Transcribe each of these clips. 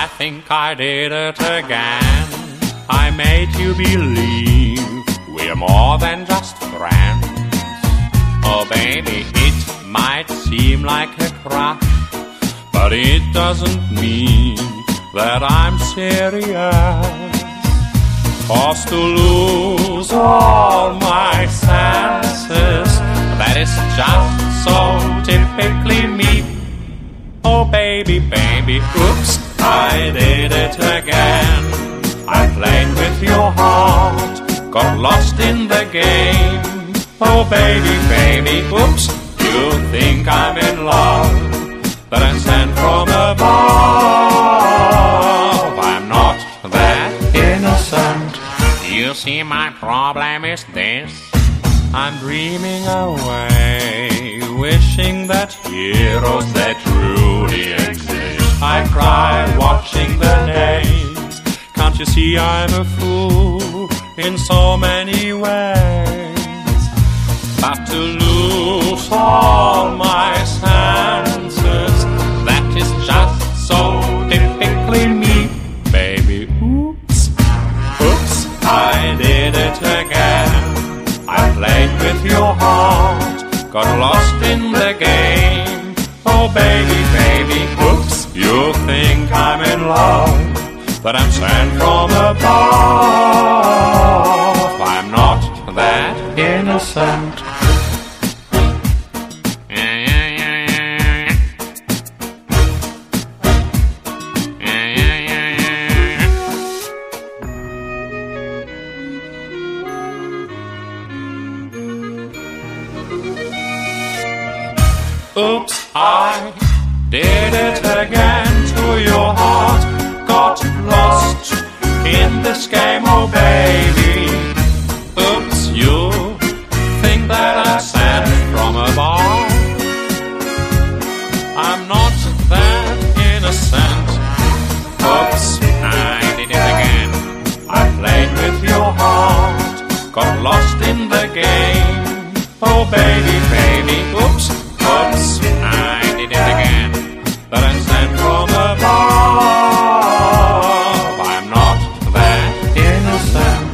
think I did it again. I made you believe we're more than just friends. Oh baby, it might seem like a crush, but it doesn't mean that I'm serious. 'Cause to lose all my senses, that is just so typically me. Oh baby, baby, oops, I did it again. I played with your heart, got lost in the game. Oh baby, baby, oops, you think I'm in love, but I'm sent from above. I'm not that innocent. You see, my problem is this: I'm dreaming away, wishing that heroes that truly exist. I cry watching the days. Can't you see I'm a fool in so many ways? But to lose all my senses, that is just so typically me. Baby, oops, oops, I did it again. I played with your heart, got lost in the game. Oh baby, baby, oops, you think I'm in love, but I'm sent from above. I'm not that innocent. Oops, I did it again to your heart. Got lost in this game, oh baby. Oops, you think that I sent from above. I'm not that innocent. Oops, I did it again. I played with your heart, got lost in the game. Oh baby, baby, oops, oops, I did it again. But I'm sent from above. I'm not that innocent.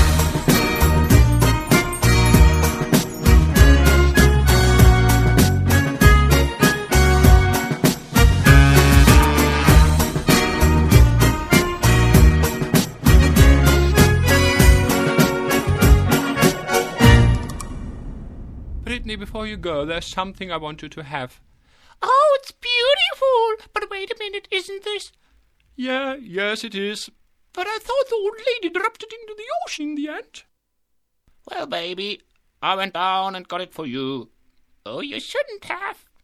Brittany, before you go, there's something I want you to have. Oh, it's beautiful! But wait a minute, isn't this? Yes, it is. But I thought the old lady dropped it into the ocean in the end. Well, baby, I went down and got it for you. Oh, you shouldn't have.